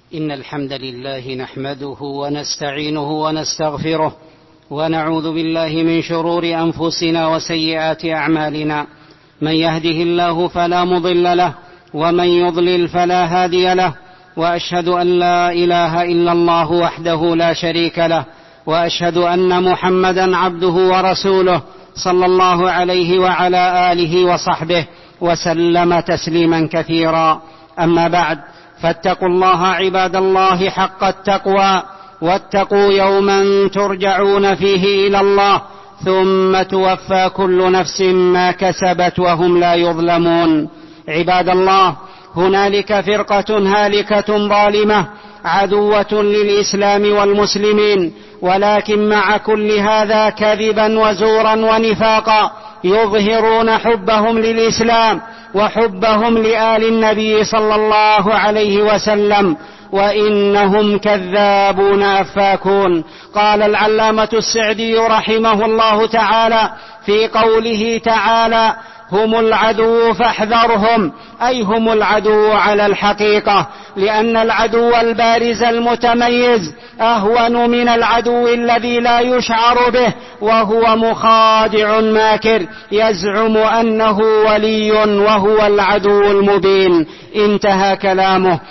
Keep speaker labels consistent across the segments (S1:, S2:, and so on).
S1: إن الحمد لله نحمده ونستعينه ونستغفره ونعوذ بالله من شرور أنفسنا وسيئات أعمالنا. من يهده الله فلا مضل له ومن يضلل فلا هادي له، وأشهد أن لا إله إلا الله وحده لا شريك له، وأشهد أن محمدا عبده ورسوله صلى الله عليه وعلى آله وصحبه وسلم تسليما كثيرا. أما بعد، فاتقوا الله عباد الله حق التقوى، واتقوا يوما ترجعون فيه إلى الله ثم توفى كل نفس ما كسبت وهم لا يظلمون. عباد الله، هنالك فرقة هالكة ظالمة عدوة للإسلام والمسلمين، ولكن مع كل هذا كذبا وزورا ونفاقا يظهرون حبهم للإسلام وحبهم لآل النبي صلى الله عليه وسلم، وإنهم كذابون أفاكون. قال العلامة السعدي رحمه الله تعالى في قوله تعالى: هم العدو فاحذرهم، أي هم العدو على الحقيقة، لأن العدو البارز المتميز أهون من العدو الذي لا يشعر به، وهو مخادع ماكر يزعم أنه ولي وهو العدو المبين. انتهى كلامه.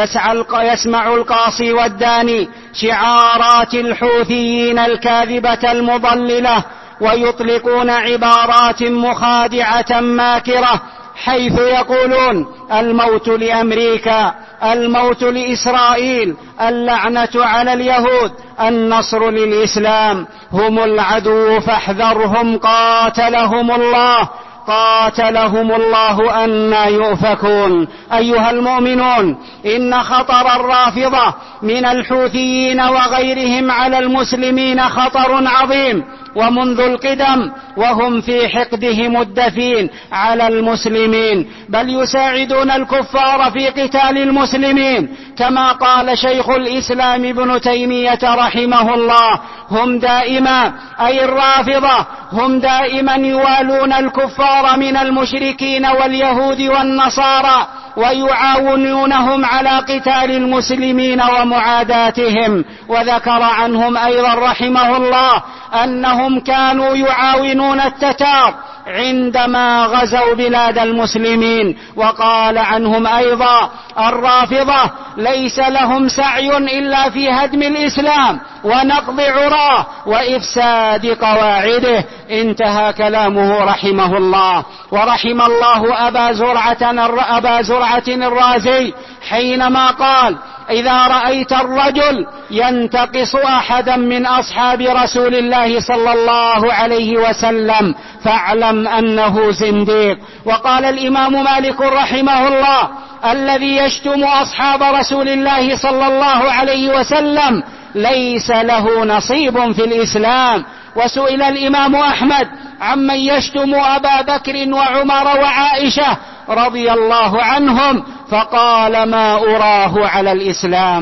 S1: يسمع القاصي والداني شعارات الحوثيين الكاذبة المضللة، ويطلقون عبارات مخادعة ماكرة، حيث يقولون: الموت لأمريكا، الموت لإسرائيل، اللعنة على اليهود، النصر للإسلام، هم العدو فاحذرهم، قاتلهم الله قاتلهم الله أنى يؤفكون. أيها المؤمنون، إن خطر الرافضة من الحوثيين وغيرهم على المسلمين خطر عظيم، ومنذ القدم وهم في حقدهم الدفين على المسلمين، بل يساعدون الكفار في قتال المسلمين، كما قال شيخ الإسلام ابن تيمية رحمه الله: هم دائما، أي الرافضة، هم دائما يوالون الكفار من المشركين واليهود والنصارى، ويعاونونهم على قتال المسلمين ومعاداتهم. وذكر عنهم أيضا رحمه الله أنهم كانوا يعاونون التتار عندما غزوا بلاد المسلمين. وقال عنهم أيضا: الرافضة ليس لهم سعي إلا في هدم الإسلام ونقض عراه وإفساد قواعده. انتهى كلامه رحمه الله. ورحم الله أبا زرعة الرازي حينما قال: إذا رأيت الرجل ينتقص أحدا من أصحاب رسول الله صلى الله عليه وسلم فاعلم أنه زنديق. وقال الإمام مالك رحمه الله: الذي يشتم أصحاب رسول الله صلى الله عليه وسلم ليس له نصيب في الإسلام. وسئل الإمام أحمد عمن يشتم أبا بكر وعمر وعائشة رضي الله عنهم، فقال: ما أراه على الإسلام.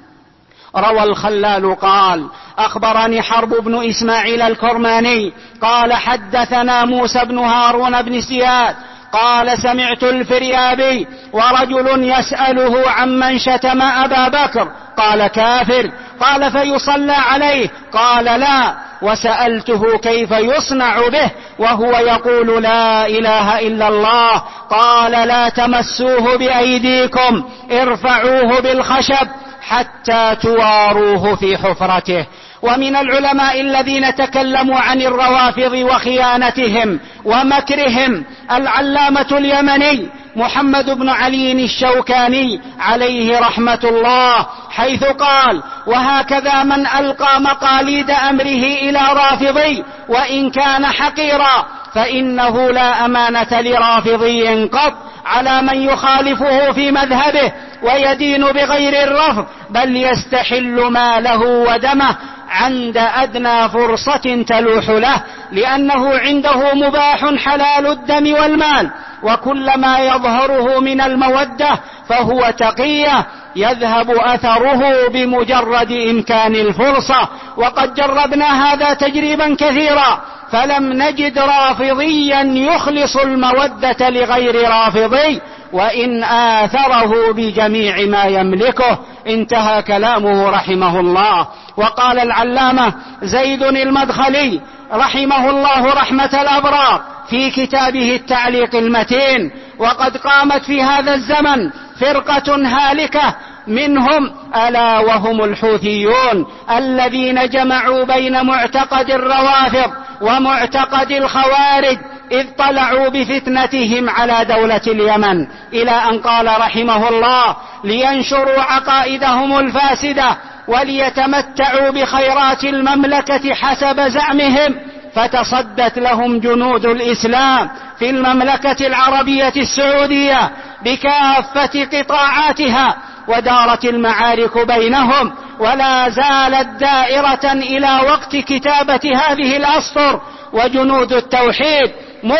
S1: روى الخلال قال: أخبرني حرب بن إسماعيل الكرماني قال: حدثنا موسى بن هارون بن زياد قال: سمعت الفريابي ورجل يسأله عمن شتم أبا بكر، قال: كافر. قال: فيصلى عليه؟ قال: لا. وسألته كيف يصنع به وهو يقول لا إله إلا الله؟ قال: لا تمسوه بأيديكم، ارفعوه بالخشب حتى تواروه في حفرته. ومن العلماء الذين تكلموا عن الروافض وخيانتهم ومكرهم العلامة اليمني محمد بن علي الشوكاني عليه رحمة الله، حيث قال: وهكذا من ألقى مقاليد أمره إلى رافضي وإن كان حقيرا فإنه لا أمانة لرافضي قط على من يخالفه في مذهبه ويدين بغير الرفض، بل يستحل ماله ودمه عند أدنى فرصة تلوح له، لأنه عنده مباح حلال الدم والمال، وكلما يظهره من المودة فهو تقية يذهب أثره بمجرد إمكان الفرصة. وقد جربنا هذا تجريبا كثيرا، فلم نجد رافضيا يخلص المودة لغير رافضي وإن آثره بجميع ما يملكه. انتهى كلامه رحمه الله. وقال العلامة زيد المدخلي رحمه الله رحمة الأبرار في كتابه التعليق المتين: وقد قامت في هذا الزمن فرقة هالكة منهم ألا وهم الحوثيون، الذين جمعوا بين معتقد الروافض ومعتقد الخوارج، إذ طلعوا بفتنتهم على دولة اليمن، إلى أن قال رحمه الله: لينشروا عقائدهم الفاسدة وليتمتعوا بخيرات المملكة حسب زعمهم، فتصدت لهم جنود الإسلام في المملكة العربية السعودية بكافة قطاعاتها، ودارت المعارك بينهم، ولا زالت دائرة إلى وقت كتابة هذه الأسطر، وجنود التوحيد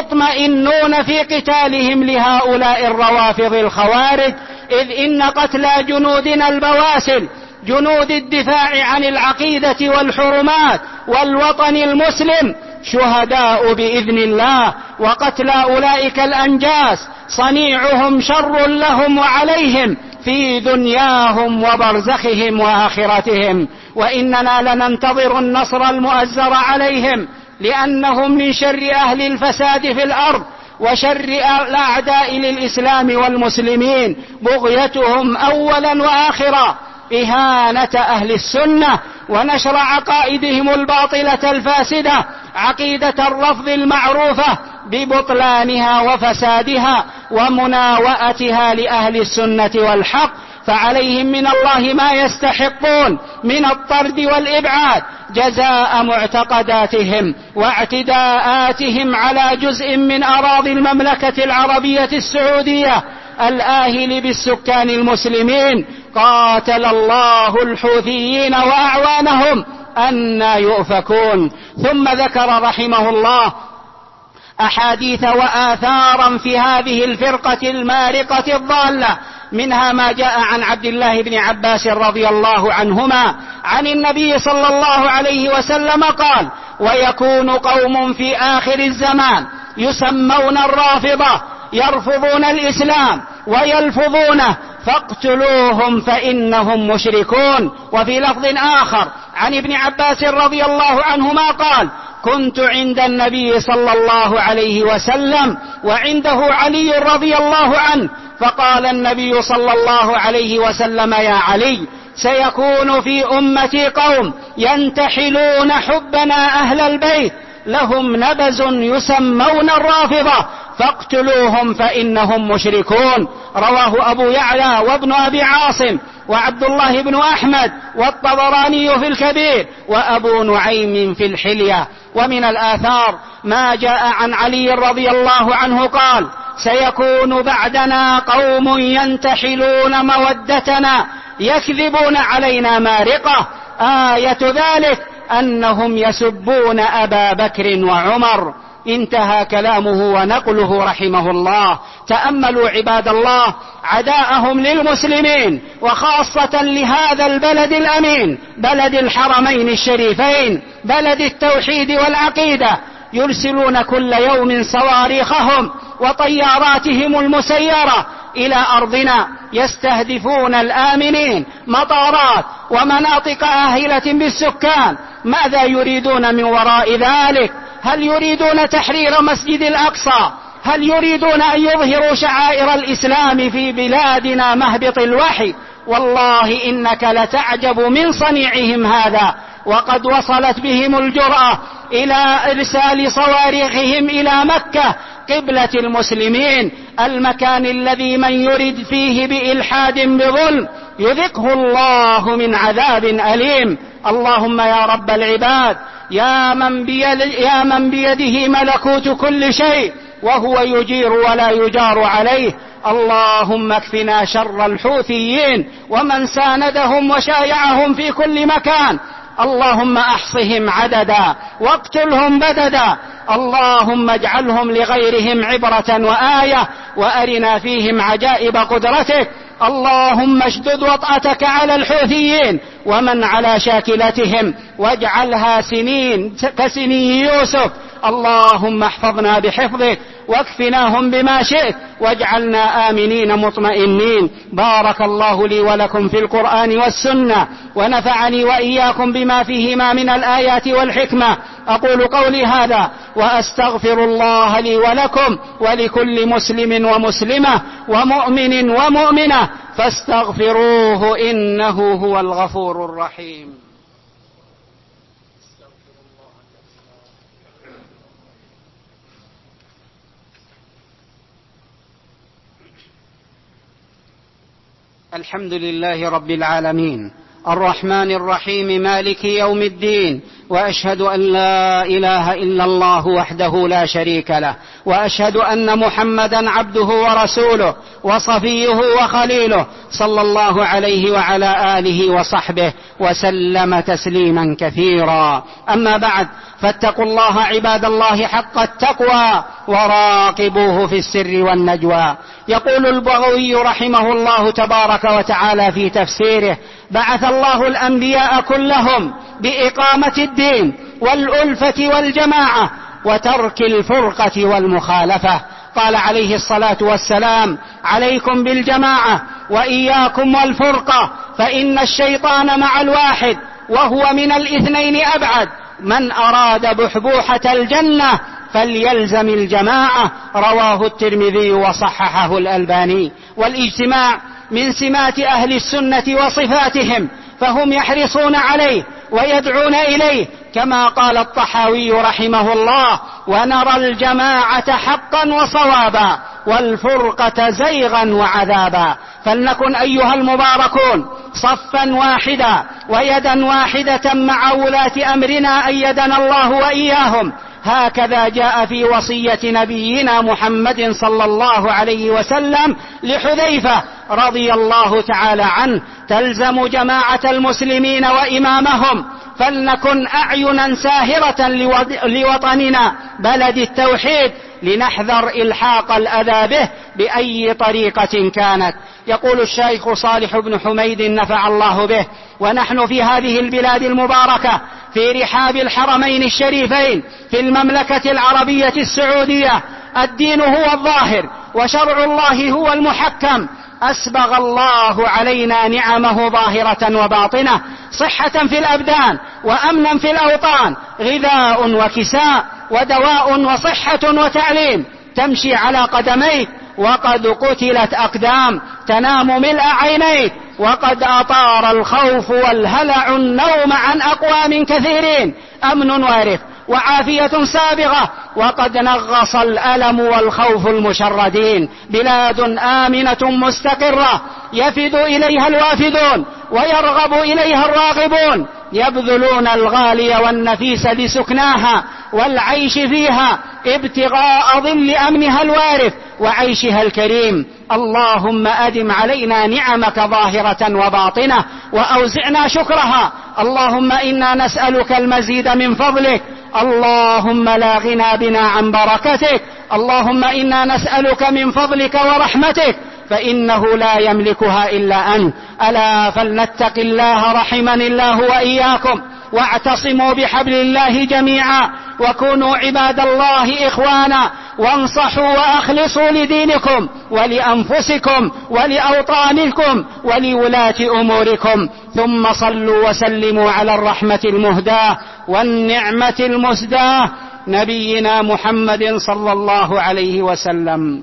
S1: مطمئنون في قتالهم لهؤلاء الروافض الخوارج، إذ إن قتلى جنودنا البواسل، جنود الدفاع عن العقيدة والحرمات والوطن المسلم، شهداء بإذن الله، وقتل أولئك الأنجاس صنيعهم شر لهم وعليهم في دنياهم وبرزخهم وآخرتهم، وإننا لننتظر النصر المؤزر عليهم، لأنهم من شر أهل الفساد في الأرض وشر الأعداء للإسلام والمسلمين، بغيتهم أولا وآخرا إهانة أهل السنة ونشر عقائدهم الباطلة الفاسدة، عقيدة الرفض المعروفة ببطلانها وفسادها ومناوئتها لأهل السنة والحق، فعليهم من الله ما يستحقون من الطرد والإبعاد جزاء معتقداتهم واعتداءاتهم على جزء من أراضي المملكة العربية السعودية الآهل بالسكان المسلمين. قاتل الله الحوثيين وأعوانهم أنى يؤفكون. ثم ذكر رحمه الله أحاديث وآثارا في هذه الفرقة المارقة الضالة، منها ما جاء عن عبد الله بن عباس رضي الله عنهما عن النبي صلى الله عليه وسلم قال: ويكون قوم في آخر الزمان يسمون الرافضة يرفضون الإسلام ويلفظونه فاقتلوهم فإنهم مشركون. وفي لفظ آخر عن ابن عباس رضي الله عنهما قال: كنت عند النبي صلى الله عليه وسلم وعنده علي رضي الله عنه، فقال النبي صلى الله عليه وسلم: يا علي، سيكون في أمتي قوم ينتحلون حبنا أهل البيت، لهم نبز يسمون الرافضة، فاقتلوهم فإنهم مشركون. رواه أبو يعلى وابن أبي عاصم وعبد الله بن أحمد والطبراني في الكبير وأبو نعيم في الحلية. ومن الآثار ما جاء عن علي رضي الله عنه قال: سيكون بعدنا قوم ينتحلون مودتنا يكذبون علينا مارقة، آية ذلك أنهم يسبون أبا بكر وعمر. انتهى كلامه ونقله رحمه الله. تأملوا عباد الله عداءهم للمسلمين، وخاصة لهذا البلد الأمين، بلد الحرمين الشريفين، بلد التوحيد والعقيدة. يرسلون كل يوم صواريخهم وطياراتهم المسيرة إلى أرضنا، يستهدفون الآمنين، مطارات ومناطق آهلة بالسكان. ماذا يريدون من وراء ذلك؟ هل يريدون تحرير مسجد الأقصى؟ هل يريدون أن يظهروا شعائر الإسلام في بلادنا مهبط الوحي؟ والله إنك لتعجب من صنيعهم هذا. وقد وصلت بهم الجرأة إلى إرسال صواريخهم إلى مكة قبلة المسلمين، المكان الذي من يرد فيه بإلحاد بظلم يذقه الله من عذاب أليم. اللهم يا رب العباد، يا من بيده ملكوت كل شيء وهو يجير ولا يجار عليه، اللهم اكفنا شر الحوثيين ومن ساندهم وشايعهم في كل مكان. اللهم احصهم عددا واقتلهم بددا. اللهم اجعلهم لغيرهم عبرة وآية، وأرنا فيهم عجائب قدرتك. اللهم اشدد وطأتك على الحوثيين ومن على شاكلتهم، واجعلها سنين كسني يوسف. اللهم احفظنا بحفظك واكفناهم بما شئت، واجعلنا آمنين مطمئنين. بارك الله لي ولكم في القرآن والسنة، ونفعني وإياكم بما فيهما من الآيات والحكمة. أقول قولي هذا وأستغفر الله لي ولكم ولكل مسلم ومسلمة ومؤمن ومؤمنة، فاستغفروه إنه هو الغفور الرحيم. الحمد لله رب العالمين، الرحمن الرحيم، مالك يوم الدين، وأشهد أن لا إله إلا الله وحده لا شريك له، وأشهد أن محمدا عبده ورسوله وصفيه وخليله، صلى الله عليه وعلى آله وصحبه وسلم تسليما كثيرا. أما بعد، فاتقوا الله عباد الله حق التقوى وراقبوه في السر والنجوى. يقول البغوي رحمه الله تبارك وتعالى في تفسيره: بعث الله الأنبياء كلهم بإقامة الدين والألفة والجماعة وترك الفرقة والمخالفة. قال عليه الصلاة والسلام: عليكم بالجماعة وإياكم والفرقة، فإن الشيطان مع الواحد وهو من الاثنين أبعد. من أراد بحبوحة الجنة فليلزم الجماعة. رواه الترمذي وصححه الألباني. والاجتماع من سمات أهل السنة وصفاتهم، فهم يحرصون عليه ويدعون إليه، كما قال الطحاوي رحمه الله: ونرى الجماعة حقا وصوابا والفرقة زيغا وعذابا. فلنكن أيها المباركون صفا واحدا ويدا واحدة مع ولاة أمرنا أيدنا الله وإياهم. هكذا جاء في وصية نبينا محمد صلى الله عليه وسلم لحذيفة رضي الله تعالى عنه: تلزم جماعة المسلمين وإمامهم، فلنكن أعينا ساهرة لوطننا بلد التوحيد، لنحذر إلحاق الأذى به بأي طريقة كانت. يقول الشيخ صالح بن حميد نفع الله به: ونحن في هذه البلاد المباركة في رحاب الحرمين الشريفين في المملكة العربية السعودية، الدين هو الظاهر وشرع الله هو المحكم. أسبغ الله علينا نعمه ظاهرة وباطنة، صحة في الأبدان وأمنا في الأوطان، غذاء وكساء ودواء وصحة وتعليم. تمشي على قدميك وقد قتلت أقدام، تنام ملء عينيك وقد أطار الخوف والهلع النوم عن أقوام كثيرين. أمن وارث وعافية سابغة وقد نغص الألم والخوف المشردين. بلاد آمنة مستقرة يفد إليها الوافدون ويرغب إليها الراغبون، يبذلون الغالي والنفيس لسكناها والعيش فيها ابتغاء ظل أمنها الوارث وعيشها الكريم. اللهم أدم علينا نعمك ظاهرة وباطنة وأوزعنا شكرها. اللهم إنا نسألك المزيد من فضلك، اللهم لا غنى بنا عن بركتك. اللهم إنا نسألك من فضلك ورحمتك، فإنه لا يملكها إلا أنت. ألا فلنتق الله رحمني الله وإياكم، واعتصموا بحبل الله جميعا، وكونوا عباد الله إخوانا، وانصحوا وأخلصوا لدينكم ولأنفسكم ولأوطانكم ولولاة أموركم. ثم صلوا وسلموا على الرحمة المهداة والنعمة المسداة نبينا محمد صلى الله عليه وسلم.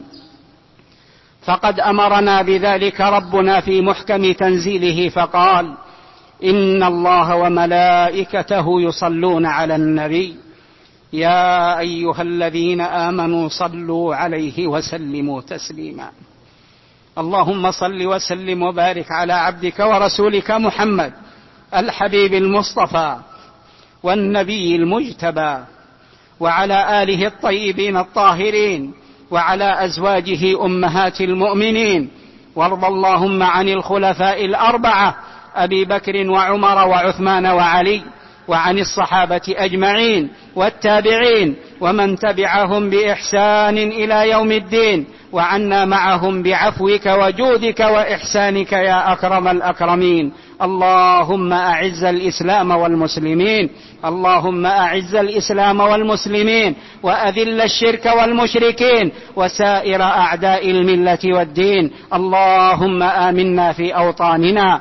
S1: فقد أمرنا بذلك ربنا في محكم تنزيله فقال: إن الله وملائكته يصلون على النبي يا أيها الذين آمنوا صلوا عليه وسلموا تسليما. اللهم صل وسلم وبارك على عبدك ورسولك محمد الحبيب المصطفى والنبي المجتبى، وعلى آله الطيبين الطاهرين، وعلى أزواجه أمهات المؤمنين. وارض اللهم عن الخلفاء الأربعة أبي بكر وعمر وعثمان وعلي، وعن الصحابة أجمعين والتابعين ومن تبعهم بإحسان إلى يوم الدين. وعنا معهم بعفوك وجودك وإحسانك يا أكرم الأكرمين. اللهم أعز الإسلام والمسلمين، اللهم أعز الإسلام والمسلمين وأذل الشرك والمشركين وسائر أعداء الملة والدين. اللهم آمنا في أوطاننا،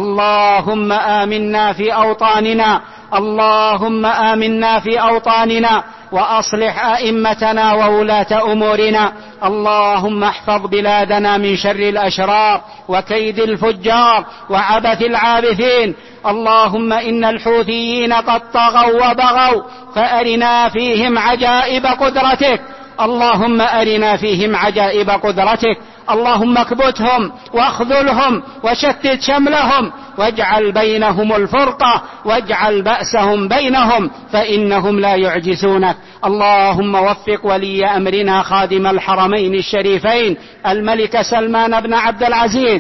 S1: اللهم آمنا في أوطاننا، اللهم آمنا في أوطاننا وأصلح أئمتنا وولاة أمورنا. اللهم احفظ بلادنا من شر الأشرار وكيد الفجار وعبث العابثين. اللهم إن الحوثيين قد طغوا وبغوا فأرنا فيهم عجائب قدرتك، اللهم أرنا فيهم عجائب قدرتك. اللهم اكبتهم واخذلهم وشتت شملهم واجعل بينهم الفرقة واجعل بأسهم بينهم فإنهم لا يعجزونك. اللهم وفق ولي أمرنا خادم الحرمين الشريفين الملك سلمان بن عبد العزيز،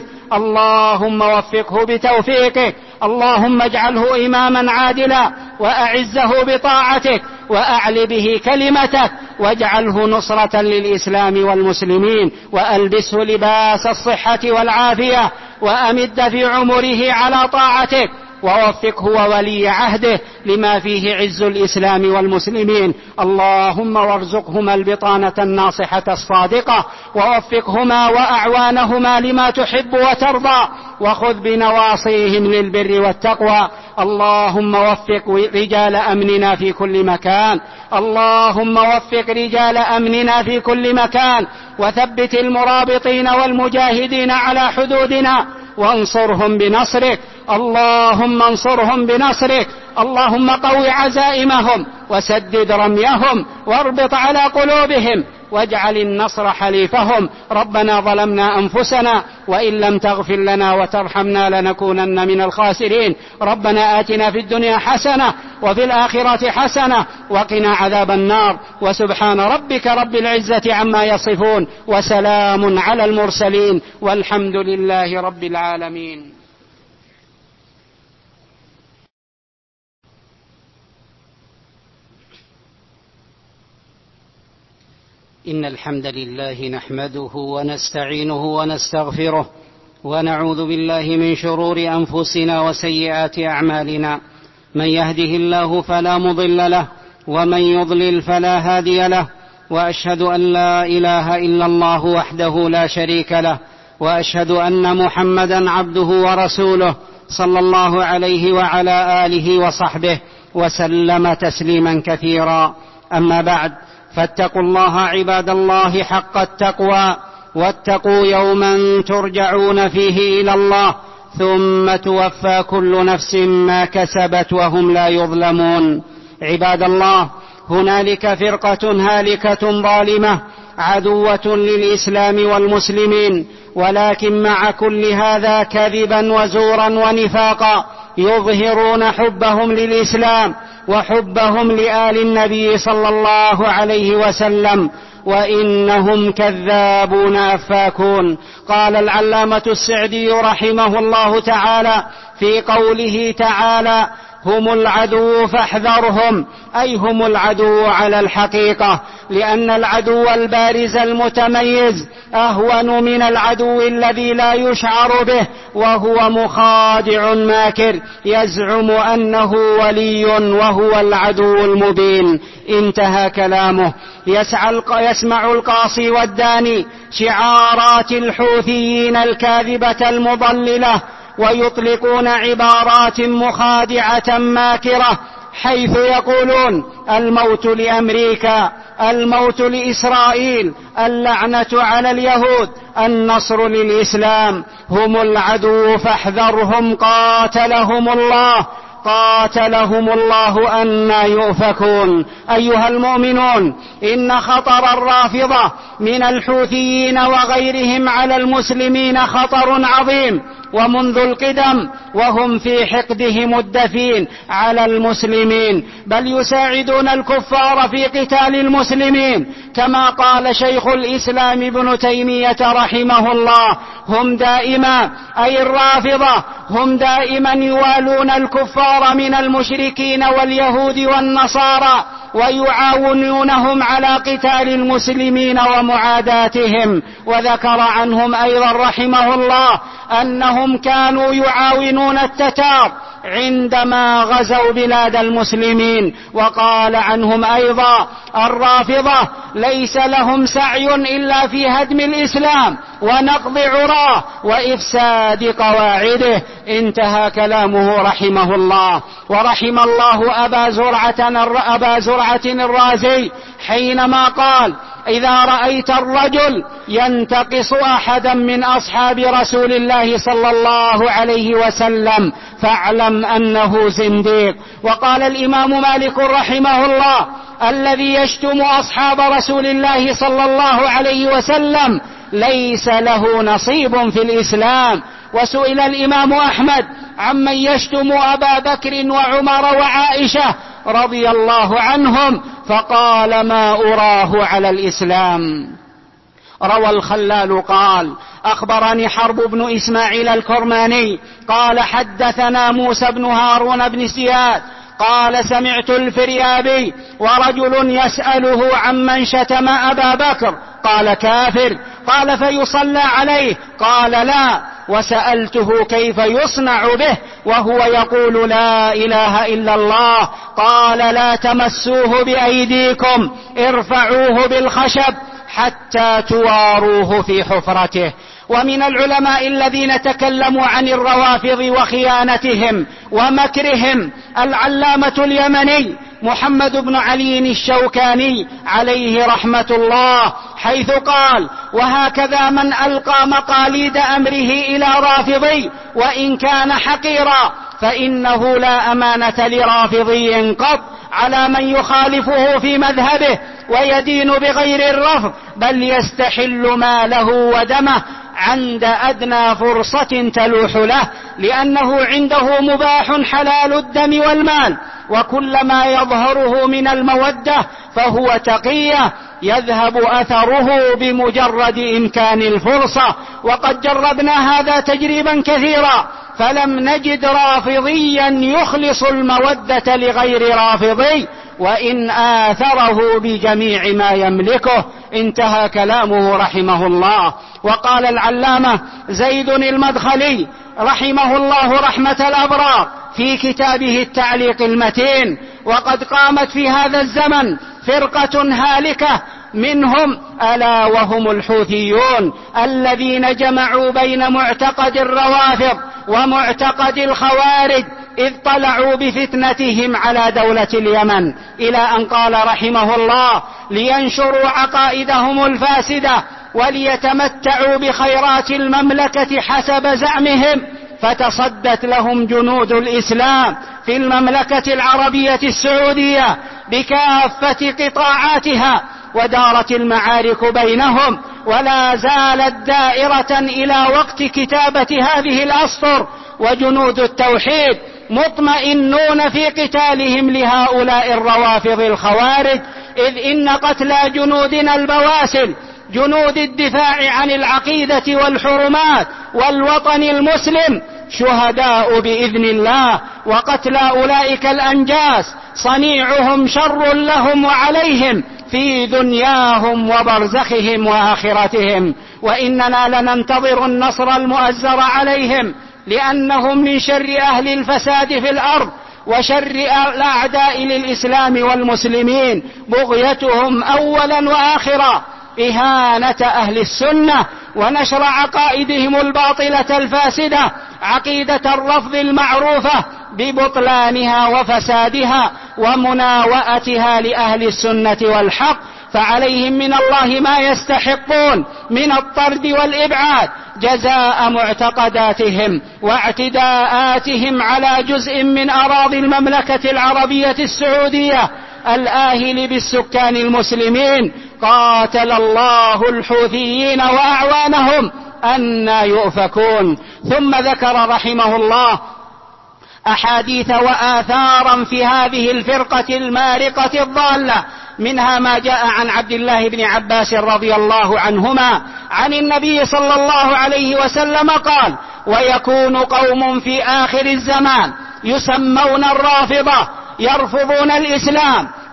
S1: اللهم وفقه بتوفيقك، اللهم اجعله إماما عادلا وأعزه بطاعتك وأعل به كلمتك واجعله نصرة للإسلام والمسلمين وألبسه لباس الصحة والعافية وأمد في عمره على طاعتك ووفقه وولي عهده لما فيه عز الإسلام والمسلمين. اللهم وارزقهما البطانة الناصحة الصادقة ووفقهما وأعوانهما لما تحب وترضى وخذ بنواصيهم للبر والتقوى. اللهم وفق رجال أمننا في كل مكان، اللهم وفق رجال أمننا في كل مكان وثبت المرابطين والمجاهدين على حدودنا وانصرهم بنصرك، اللهم انصرهم بنصرك. اللهم قو عزائمهم وسدد رميهم واربط على قلوبهم واجعل النصر حليفهم. ربنا ظلمنا أنفسنا وإن لم تغفر لنا وترحمنا لنكونن من الخاسرين. ربنا آتنا في الدنيا حسنة وفي الآخرة حسنة وقنا عذاب النار. وسبحان ربك رب العزة عما يصفون وسلام على المرسلين والحمد لله رب العالمين. إن الحمد لله نحمده ونستعينه ونستغفره ونعوذ بالله من شرور أنفسنا وسيئات أعمالنا. من يهده الله فلا مضل له ومن يضلل فلا هادي له، وأشهد أن لا إله إلا الله وحده لا شريك له، وأشهد أن محمدا عبده ورسوله صلى الله عليه وعلى آله وصحبه وسلم تسليما كثيرا. أما بعد، فاتقوا الله عباد الله حق التقوى، واتقوا يوما ترجعون فيه إلى الله ثم توفى كل نفس ما كسبت وهم لا يظلمون. عباد الله، هنالك فرقة هالكة ظالمة عدوة للإسلام والمسلمين، ولكن مع كل هذا كذبا وزورا ونفاقا يظهرون حبهم للإسلام وحبهم لآل النبي صلى الله عليه وسلم، وإنهم كذابون أفاكون. قال العلامة السعدي رحمه الله تعالى في قوله تعالى: هم العدو فاحذرهم، أي هم العدو على الحقيقة، لأن العدو البارز المتميز أهون من العدو الذي لا يشعر به وهو مخادع ماكر يزعم أنه ولي وهو العدو المبين. انتهى كلامه. يسمع القاصي والداني شعارات الحوثيين الكاذبة المضللة ويطلقون عبارات مخادعة ماكرة، حيث يقولون: الموت لأمريكا، الموت لإسرائيل، اللعنة على اليهود، النصر للإسلام، هم العدو فاحذرهم، قاتلهم الله، قاتلهم الله أنى يؤفكون. أيها المؤمنون، إن خطر الرافضة من الحوثيين وغيرهم على المسلمين خطر عظيم، ومنذ القدم وهم في حقدهم الدفين على المسلمين، بل يساعدون الكفار في قتال المسلمين، كما قال شيخ الإسلام ابن تيمية رحمه الله: هم دائما، أي الرافضة، هم دائما يوالون الكفار من المشركين واليهود والنصارى ويعاونونهم على قتال المسلمين ومعاداتهم. وذكر عنهم أيضا رحمه الله أنهم كانوا يعاونون التتار عندما غزوا بلاد المسلمين. وقال عنهم أيضا الرافضة ليس لهم سعي إلا في هدم الإسلام ونقض عراه وإفساد قواعده. انتهى كلامه رحمه الله. ورحم الله أبا زرعة الرازي حينما قال إذا رأيت الرجل ينتقص أحدا من أصحاب رسول الله صلى الله عليه وسلم فاعلم أنه زنديق. وقال الإمام مالك رحمه الله الذي يشتم أصحاب رسول الله صلى الله عليه وسلم ليس له نصيب في الإسلام. وسئل الإمام أحمد عمن يشتم أبا بكر وعمر وعائشة رضي الله عنهم فقال ما أراه على الإسلام. روى الخلال قال أخبرني حرب بن إسماعيل الكرماني قال حدثنا موسى بن هارون بن زياد قال سمعت الفريابي ورجل يسأله عمن شتم أبا بكر قال كافر. قال فيصلى عليه؟ قال لا. وسألته كيف يصنع به وهو يقول لا إله إلا الله؟ قال لا تمسوه بأيديكم ارفعوه بالخشب حتى تواروه في حفرته. ومن العلماء الذين تكلموا عن الروافض وخيانتهم ومكرهم العلامة اليمني محمد بن علي الشوكاني عليه رحمة الله، حيث قال وهكذا من ألقى مقاليد أمره إلى رافضي وإن كان حقيرا فإنه لا أمانة لرافضي قط على من يخالفه في مذهبه ويدين بغير الرفض، بل يستحل ماله ودمه عند أدنى فرصة تلوح له، لأنه عنده مباح حلال الدم والمال، وكلما يظهره من المودة فهو تقية يذهب أثره بمجرد إمكان الفرصة. وقد جربنا هذا تجريبا كثيرا فلم نجد رافضيا يخلص المودة لغير رافضي وإن آثره بجميع ما يملكه. انتهى كلامه رحمه الله. وقال العلامة زيد المدخلي رحمه الله رحمة الأبرار في كتابه التعليق المتين وقد قامت في هذا الزمن فرقة هالكة منهم ألا وهم الحوثيون الذين جمعوا بين معتقد الروافض ومعتقد الخوارج إذ طلعوا بفتنتهم على دولة اليمن، إلى أن قال رحمه الله لينشروا عقائدهم الفاسدة وليتمتعوا بخيرات المملكة حسب زعمهم، فتصدت لهم جنود الإسلام في المملكة العربية السعودية بكافة قطاعاتها ودارت المعارك بينهم، ولا زالت دائرة إلى وقت كتابة هذه الأسطر، وجنود التوحيد مطمئنون في قتالهم لهؤلاء الروافض الخوارج، إذ إن قتلى جنودنا البواسل جنود الدفاع عن العقيدة والحرمات والوطن المسلم شهداء بإذن الله، وقتل أولئك الأنجاس صنيعهم شر لهم وعليهم في دنياهم وبرزخهم وآخرتهم، وإننا لننتظر النصر المؤزر عليهم لأنهم من شر أهل الفساد في الأرض وشر الأعداء للإسلام والمسلمين، بغيتهم أولا وآخرا إهانة أهل السنة ونشر عقائدهم الباطلة الفاسدة، عقيدة الرفض المعروفة ببطلانها وفسادها ومناوئتها لأهل السنة والحق، فعليهم من الله ما يستحقون من الطرد والإبعاد جزاء معتقداتهم واعتداءاتهم على جزء من أراضي المملكة العربية السعودية الآهل بالسكان المسلمين. قاتل الله الحوثيين وأعوانهم أنى يؤفكون. ثم ذكر رحمه الله أحاديث وآثارا في هذه الفرقة المارقة الضالة، منها ما جاء عن عبد الله بن عباس رضي الله عنهما عن النبي صلى الله عليه وسلم قال ويكون قوم في آخر الزمان يسمون الرافضة يرفضون الإسلام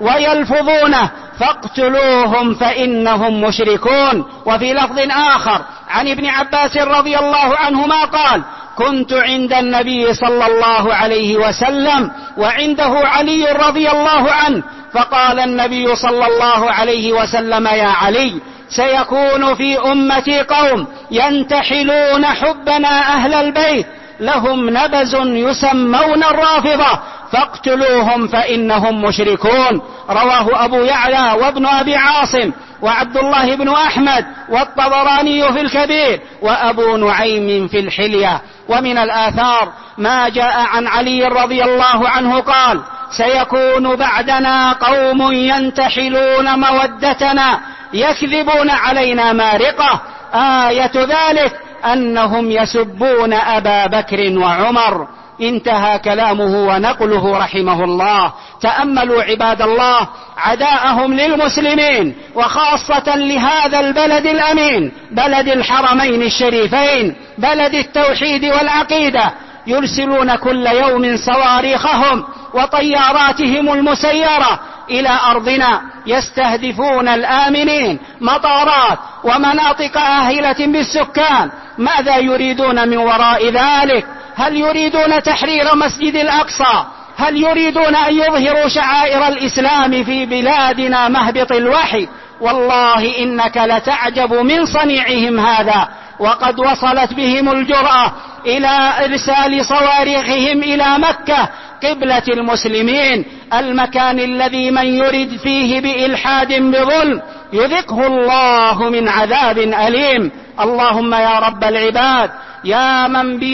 S1: ويلفظونه فاقتلوهم فإنهم مشركون. وفي لفظ آخر عن ابن عباس رضي الله عنهما قال: كنت عند النبي صلى الله عليه وسلم وعنده علي رضي الله عنه، فقال النبي صلى الله عليه وسلم: يا علي، سيكون في أمتي قوم ينتحلون حبنا أهل البيت، لهم نبز يسمون الرافضة، فاقتلوهم فإنهم مشركون. رواه أبو يعلى وابن أبي عاصم وعبد الله بن أحمد والطبراني في الكبير وأبو نعيم في الحلية. ومن الآثار ما جاء عن علي رضي الله عنه قال: سيكون بعدنا قوم ينتحلون مودتنا يكذبون علينا مارقة، آية ذلك أنهم يسبون أبا بكر وعمر. انتهى كلامه ونقله رحمه الله. تأملوا عباد الله عداءهم للمسلمين، وخاصة لهذا البلد الأمين، بلد الحرمين الشريفين، بلد التوحيد والعقيدة. يرسلون كل يوم صواريخهم وطياراتهم المسيرة إلى أرضنا، يستهدفون الآمنين، مطارات ومناطق آهلة بالسكان. ماذا يريدون من وراء ذلك؟ هل يريدون تحرير مسجد الأقصى؟ هل يريدون أن يظهروا شعائر الإسلام في بلادنا مهبط الوحي؟ والله إنك لتعجب من صنيعهم هذا. وقد وصلت بهم الجرأة إلى إرسال صواريخهم إلى مكة قبلة المسلمين، المكان الذي من يرد فيه بإلحاد بظلم يذقه الله من عذاب أليم. اللهم يا رب العباد، يا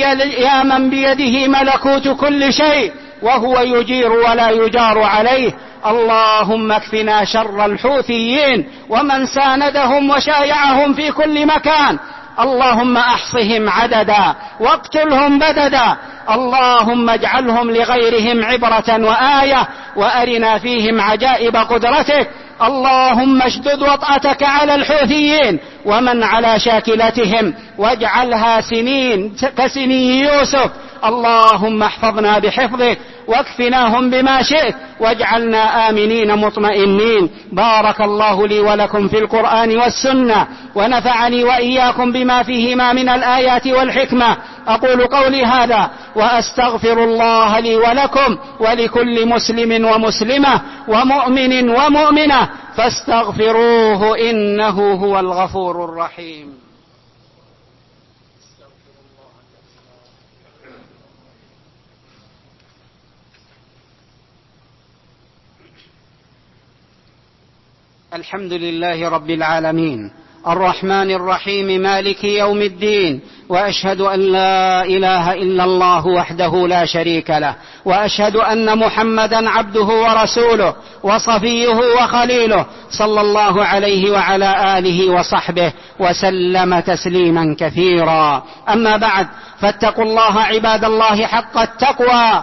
S1: من بيده ملكوت كل شيء وهو يجير ولا يجار عليه، اللهم اكفنا شر الحوثيين ومن ساندهم وشايعهم في كل مكان. اللهم احصهم عددا واقتلهم بددا. اللهم اجعلهم لغيرهم عبرة وآية، وأرنا فيهم عجائب قدرتك. اللهم اشدد وطأتك على الحوثيين ومن على شاكلتهم، واجعلها سنين كسني يوسف. اللهم احفظنا بحفظك واكفناهم بما شئت، واجعلنا آمنين مطمئنين. بارك الله لي ولكم في القرآن والسنة، ونفعني وإياكم بما فيهما من الآيات والحكمة. أقول قولي هذا وأستغفر الله لي ولكم ولكل مسلم ومسلمة ومؤمن ومؤمنة، فاستغفروه إنه هو الغفور الرحيم. الحمد لله رب العالمين، الرحمن الرحيم، مالك يوم الدين، وأشهد أن لا إله إلا الله وحده لا شريك له، وأشهد أن محمدا عبده ورسوله وصفيه وخليله، صلى الله عليه وعلى آله وصحبه وسلم تسليما كثيرا. أما بعد، فاتقوا الله عباد الله حق التقوى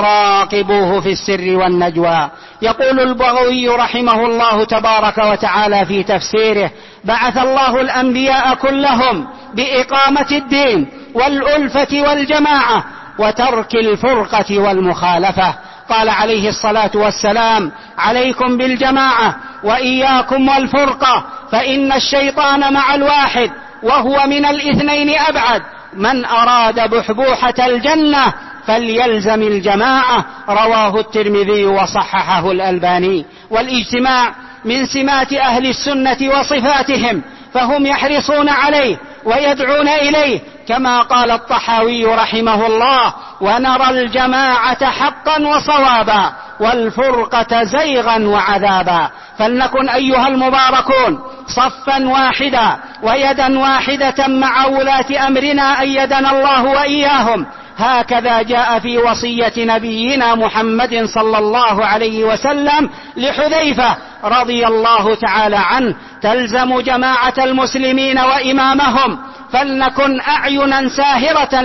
S1: وراقبوه في السر والنجوى. يقول البغوي رحمه الله تبارك وتعالى في تفسيره: بعث الله الأنبياء كلهم بإقامة الدين والألفة والجماعة وترك الفرقة والمخالفة. قال عليه الصلاة والسلام: عليكم بالجماعة وإياكم والفرقة، فإن الشيطان مع الواحد وهو من الاثنين أبعد. من أراد بحبوحة الجنة فليلزم الجماعة. رواه الترمذي وصححه الألباني. والاجتماع من سمات أهل السنة وصفاتهم، فهم يحرصون عليه ويدعون إليه، كما قال الطحاوي رحمه الله: ونرى الجماعة حقا وصوابا والفرقة زيغا وعذابا. فلنكن أيها المباركون صفا واحدا ويدا واحدة مع ولاة أمرنا أيدنا الله وإياهم. هكذا جاء في وصية نبينا محمد صلى الله عليه وسلم لحذيفة رضي الله تعالى عنه: تلزم جماعة المسلمين وإمامهم. فلنكن أعينا ساهرة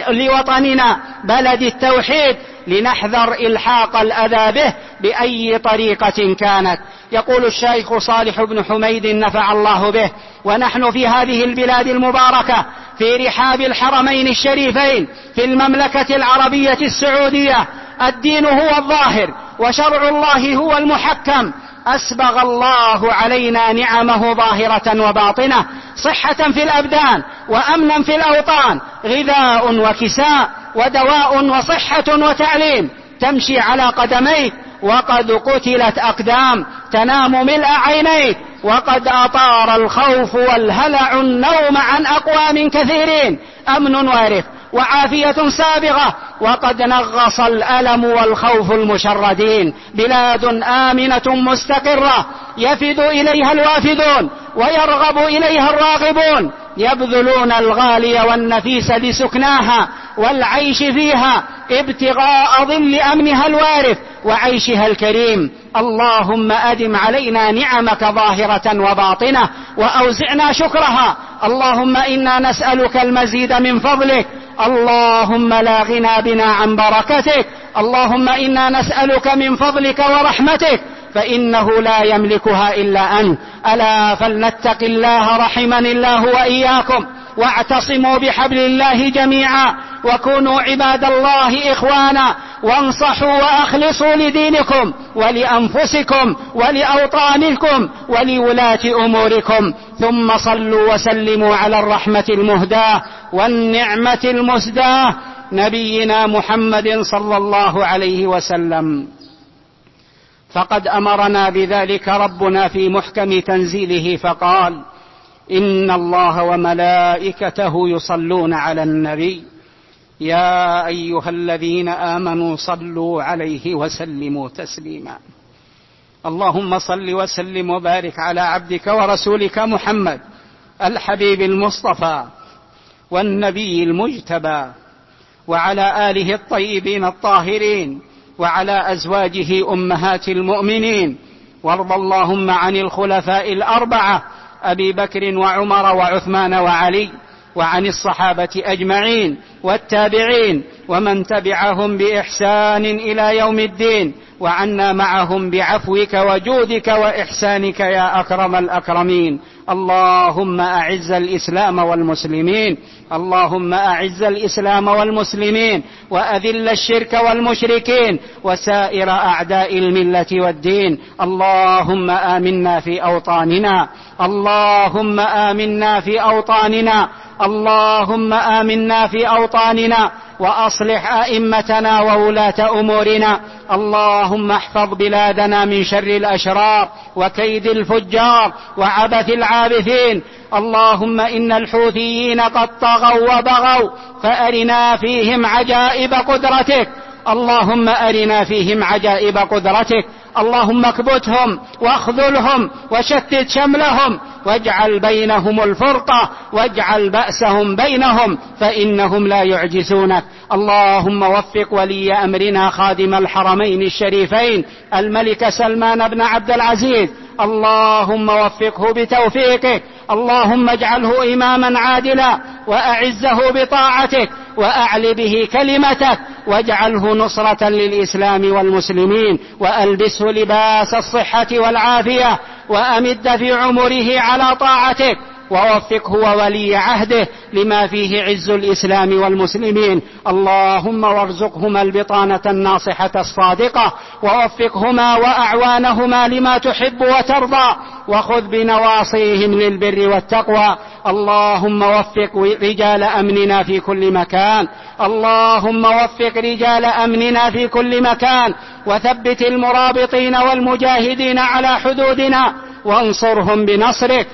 S1: لوطننا بلد التوحيد، لنحذر إلحاق الأذى به بأي طريقة كانت. يقول الشيخ صالح بن حميد نفع الله به: ونحن في هذه البلاد المباركة في رحاب الحرمين الشريفين في المملكة العربية السعودية، الدين هو الظاهر وشرع الله هو المحكم. أسبغ الله علينا نعمه ظاهرة وباطنة، صحة في الأبدان وأمنا في الأوطان، غذاء وكساء ودواء وصحة وتعليم، تمشي على قدميك وقد قتلت أقدام، تنام ملء عينيك وقد أطار الخوف والهلع النوم عن أقوام كثيرين، أمن وارف وعافية سابغة وقد نغص الألم والخوف المشردين، بلاد آمنة مستقرة يفد إليها الوافدون ويرغب إليها الراغبون، يبذلون الغالي والنفيس لسكناها والعيش فيها ابتغاء ظل أمنها الوارث وعيشها الكريم. اللهم أدم علينا نعمك ظاهرة وباطنة وأوزعنا شكرها. اللهم إنا نسألك المزيد من فضلك، اللهم لا غنى بنا عن بركتك، اللهم إنا نسألك من فضلك ورحمتك فإنه لا يملكها إلا أنت. ألا فلنتق الله رحمني الله وإياكم، واعتصموا بحبل الله جميعا، وكونوا عباد الله إخوانا، وانصحوا وأخلصوا لدينكم ولأنفسكم ولأوطانكم ولولاة أموركم، ثم صلوا وسلموا على الرحمة المهداة والنعمة المسداة نبينا محمد صلى الله عليه وسلم. فقد أمرنا بذلك ربنا في محكم تنزيله فقال: إن الله وملائكته يصلون على النبي يا أيها الذين آمنوا صلوا عليه وسلموا تسليما. اللهم صل وسلم وبارك على عبدك ورسولك محمد الحبيب المصطفى والنبي المجتبى، وعلى آله الطيبين الطاهرين، وعلى أزواجه أمهات المؤمنين، وارض اللهم عن الخلفاء الأربعة أبي بكر وعمر وعثمان وعلي، وعن الصحابة أجمعين والتابعين ومن تبعهم بإحسان إلى يوم الدين، وعنا معهم بعفوك وجودك وإحسانك يا أكرم الأكرمين. اللهم أعز الإسلام والمسلمين، اللهم أعز الإسلام والمسلمين، وأذل الشرك والمشركين وسائر أعداء الملة والدين. اللهم آمنا في أوطاننا، اللهم آمنا في أوطاننا، اللهم آمنا في أوطاننا، وأصلح أئمتنا وولاة أمورنا. اللهم احفظ بلادنا من شر الأشرار وكيد الفجار وعبث العابثين. اللهم إن الحوثيين قد طغوا وبغوا فأرنا فيهم عجائب قدرتك، اللهم أرنا فيهم عجائب قدرتك. اللهم اكبتهم واخذلهم وشتت شملهم واجعل بينهم الفرقة واجعل بأسهم بينهم فإنهم لا يعجزونك. اللهم وفق ولي أمرنا خادم الحرمين الشريفين الملك سلمان بن عبد العزيز، اللهم وفقه بتوفيقك، اللهم اجعله إماما عادلا وأعزه بطاعتك وأعل به كلمتك، واجعله نصرة للإسلام والمسلمين، وألبسه لباس الصحة والعافية، وأمد في عمره على طاعتك، ووفقه وولي عهده لما فيه عز الإسلام والمسلمين. اللهم وارزقهما البطانة الناصحة الصادقة، ووفقهما وأعوانهما لما تحب وترضى، وخذ بنواصيهم للبر والتقوى. اللهم وفق رجال أمننا في كل مكان، اللهم وفق رجال أمننا في كل مكان، وثبت المرابطين والمجاهدين على حدودنا، وانصرهم بنصرك،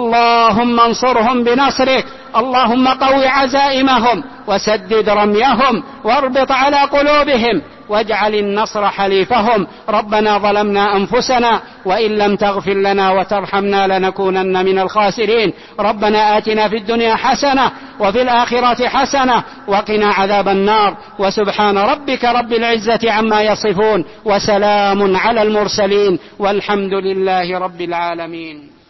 S1: اللهم انصرهم بنصرك. اللهم قو عزائمهم وسدد رميهم واربط على قلوبهم واجعل النصر حليفهم. ربنا ظلمنا أنفسنا وإن لم تغفر لنا وترحمنا لنكونن من الخاسرين. ربنا آتنا في الدنيا حسنة وفي الآخرة حسنة وقنا عذاب النار. وسبحان ربك رب العزة عما يصفون، وسلام على المرسلين، والحمد لله رب العالمين.